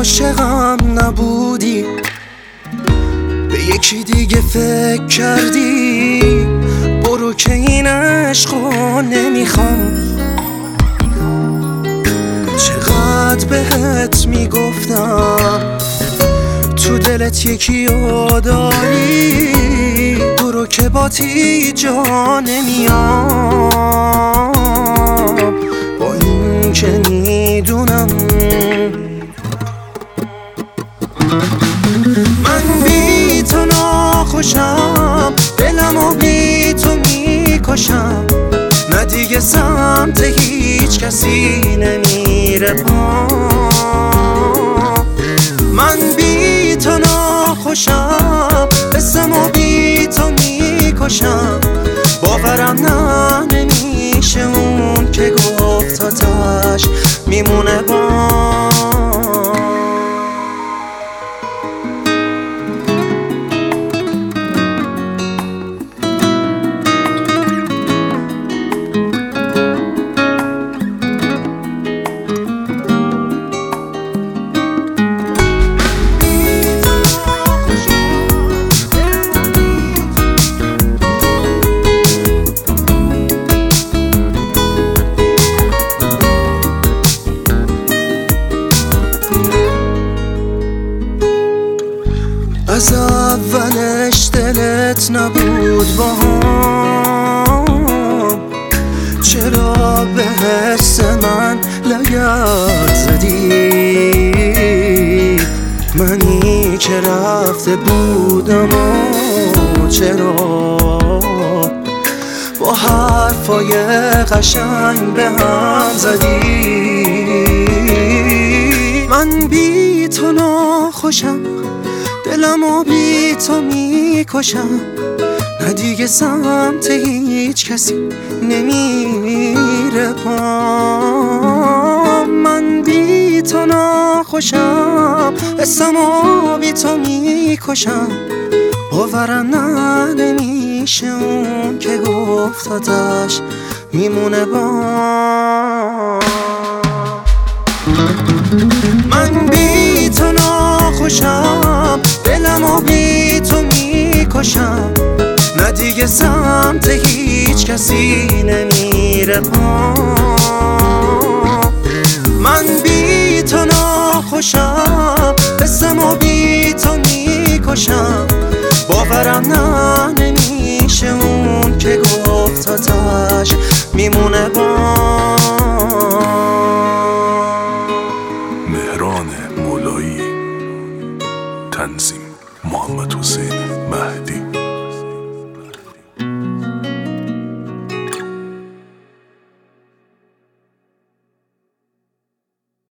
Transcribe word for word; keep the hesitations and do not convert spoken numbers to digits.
عاشقم نبودی، به یکی دیگه فکر کردی. برو که این عشقو نمیخوام. چقدر بهت میگفتم تو دلت یکی رو داری. برو که با تی جا نمیام، با این که میدونم من بی تو ناخوشم. دلمو بی تو میکشم، نه دیگه سمت هیچ کسی نمیره پام. من بی تو ناخوشم، قسمو بی تو میکشم. باورم نه نمیشه اون که گفت آتش میمونه بام. از اولش دلت نبود با هم، چرا به حس من لگد زدی؟ منی که رفته بودم و چرا با حرفای قشنگ به هم زدی؟ من بی تو ناخوشم، دلمو بی تو میکشم، نه دیگه سمت هیچ کسی نمیره پام. من بی تو ناخوشم، اسمو بی تو میکشم. باورم نه نمیشه اون که گفت آتش میمونه بام. من بی تو ناخوشم، دلمو بی تو میکشم، نه دیگه سمت هیچ کسی نمیره پام. من بی تو ناخوشم، قسمو بی تو میکشم. باورم نه نمیشه اون که گفت آتش میمونه بام. مهران مولایی تنظیم